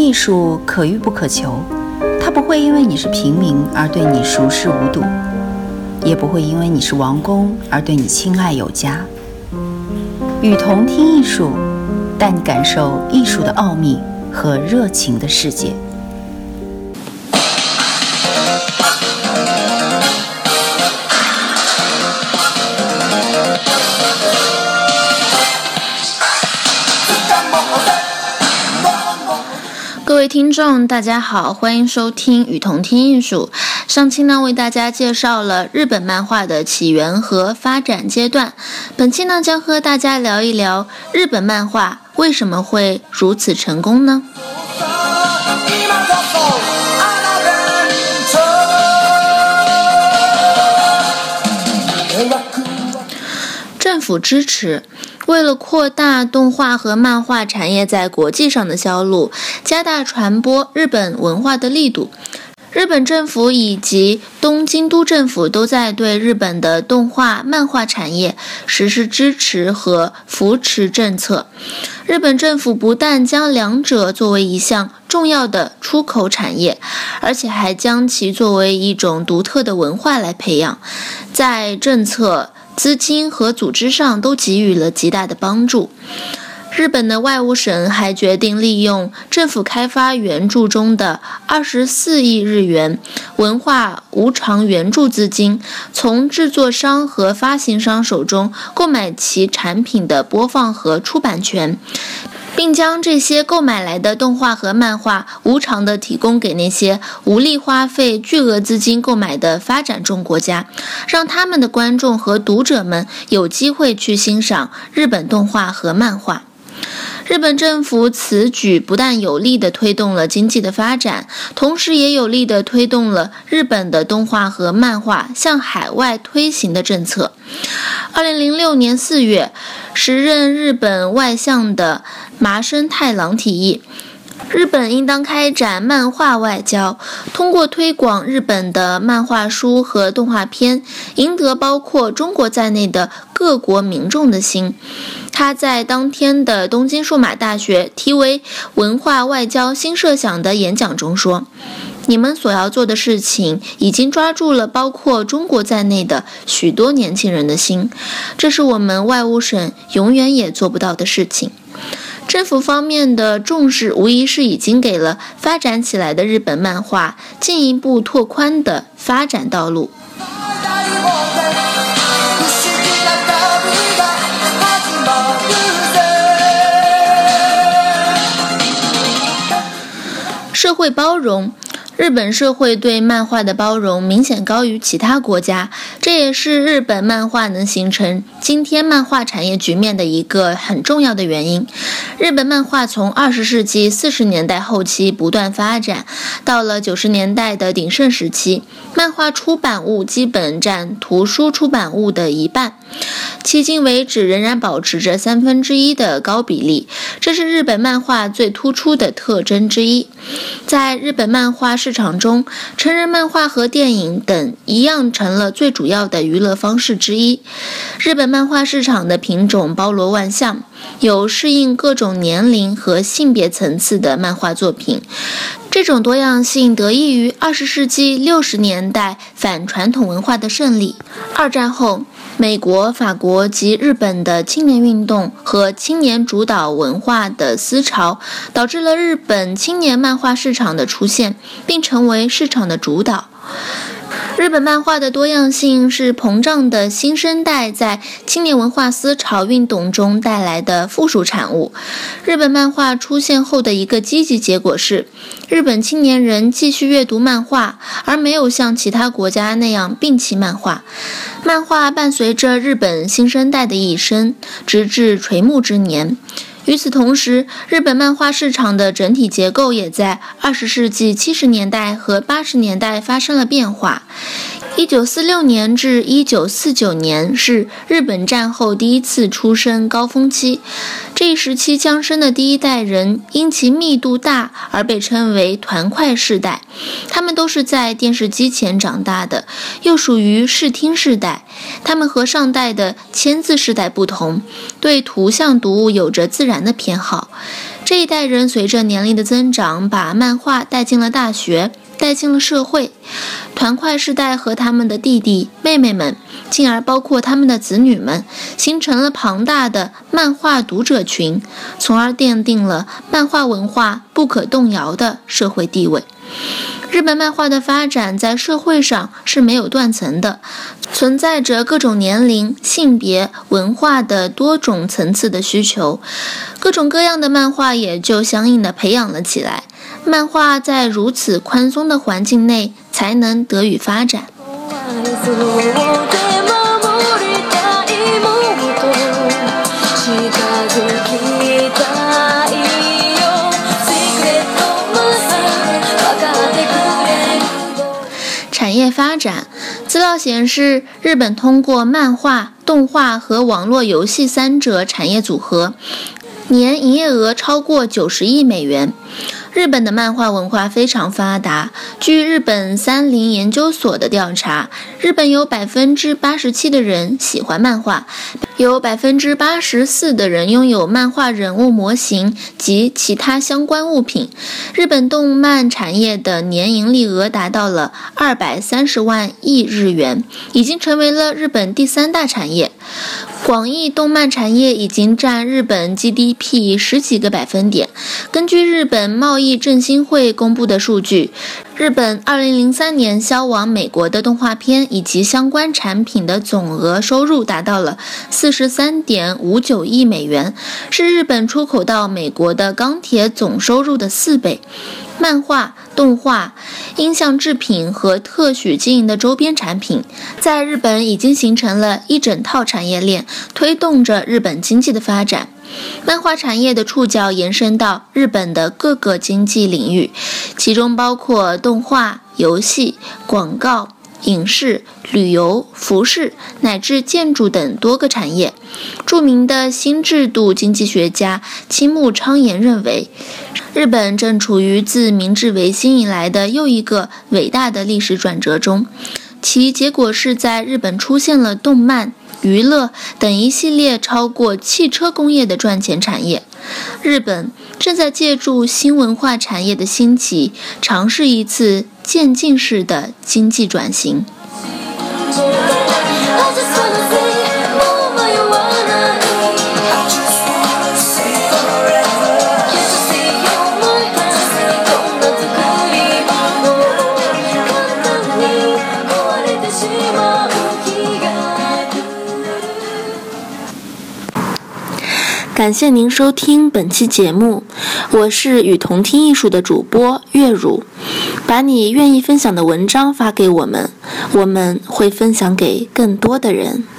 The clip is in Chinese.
艺术可遇不可求，它不会因为你是平民而对你熟视无睹，也不会因为你是王公而对你青睐有加。雨桐听艺术，带你感受艺术的奥秘和热情的世界。 各位听众大家好，欢迎收听雨桐听艺术。上期呢为大家介绍了日本漫画的起源和发展阶段，本期呢将和大家聊一聊日本漫画为什么会如此成功呢？政府支持。为了扩大动画和漫画产业在国际上的销路，加大传播日本文化的力度，日本政府以及东京都政府都在对日本的动画、漫画产业实施支持和扶持政策。日本政府不但将两者作为一项重要的出口产业，而且还将其作为一种独特的文化来培养，在政策、资金和组织上都给予了极大的帮助。日本的外务省还决定利用政府开发援助中的24亿日元文化无偿援助资金，从制作商和发行商手中购买其产品的播放和出版权，并将这些购买来的动画和漫画无偿地提供给那些无力花费巨额资金购买的发展中国家，让他们的观众和读者们有机会去欣赏日本动画和漫画。日本政府此举不但有力地推动了经济的发展，同时也有力地推动了日本的动画和漫画向海外推行的政策。2006年4月，时任日本外相的麻生太郎提议，日本应当开展漫画外交，通过推广日本的漫画书和动画片，赢得包括中国在内的各国民众的心。他在当天的东京数码大学题为文化外交新设想的演讲中说，你们所要做的事情已经抓住了包括中国在内的许多年轻人的心，这是我们外务省永远也做不到的事情。政府方面的重视无疑是已经给了发展起来的日本漫画进一步拓宽的发展道路。社会包容，日本社会对漫画的包容明显高于其他国家，这也是日本漫画能形成今天漫画产业局面的一个很重要的原因。日本漫画从20世纪40年代后期不断发展，到了90年代的鼎盛时期，漫画出版物基本占图书出版物的一半，迄今为止仍然保持着1/3的高比例，这是日本漫画最突出的特征之一。在日本漫画市场中，成人漫画和电影等一样成了最主要的娱乐方式之一。日本漫画市场的品种包罗万象，有适应各种年龄和性别层次的漫画作品。这种多样性得益于20世纪60年代反传统文化的胜利。二战后，美国、法国及日本的青年运动和青年主导文化的思潮，导致了日本青年漫画市场的出现，并成为市场的主导。日本漫画的多样性是膨胀的新生代在青年文化思潮运动中带来的附属产物。日本漫画出现后的一个积极结果是，日本青年人继续阅读漫画，而没有像其他国家那样摒弃漫画。漫画伴随着日本新生代的一生，直至垂暮之年。与此同时，日本漫画市场的整体结构也在20世纪70年代和80年代发生了变化。1946年至1949年是日本战后第一次出生高峰期，这一时期降生的第一代人因其密度大而被称为团块世代，他们都是在电视机前长大的，又属于视听世代。他们和上代的签字世代不同，对图像读物有着自然的偏好。 这一代人随着年龄的增长，把漫画带进了大学，带进了社会。团块世代和他们的弟弟妹妹们，进而包括他们的子女们，形成了庞大的漫画读者群，从而奠定了漫画文化不可动摇的社会地位。日本漫画的发展在社会上是没有断层的，存在着各种年龄、性别、文化的多种层次的需求，各种各样的漫画也就相应的培养了起来。漫画在如此宽松的环境内才能得以发展。产业发展，资料显示，日本通过漫画、动画和网络游戏三者产业组合，年营业额超过90亿美元。日本的漫画文化非常发达。据日本30研究所的调查，日本有87%的人喜欢漫画，有84%的人拥有漫画人物模型及其他相关物品。日本动漫产业的年盈利额达到了230万亿日元，已经成为了日本第3大产业。广义动漫产业已经占日本 GDP 10几个百分点。根据日本贸易振兴会公布的数据，日本2003年销往美国的动画片以及相关产品的总额收入达到了43.59亿美元，是日本出口到美国的钢铁总收入的4倍。漫画、动画、音像制品和特许经营的周边产品，在日本已经形成了一整套产业链，推动着日本经济的发展。漫画产业的触角延伸到日本的各个经济领域，其中包括动画、游戏、广告、影视、旅游、服饰乃至建筑等多个产业。著名的新制度经济学家青木昌彦认为，日本正处于自明治维新以来的又一个伟大的历史转折中，其结果是在日本出现了动漫、娱乐等一系列超过汽车工业的赚钱产业。日本正在借助新文化产业的兴起，尝试一次渐进式的经济转型。感谢您收听本期节目，我是与同听艺术的主播月如。把你愿意分享的文章发给我们，我们会分享给更多的人。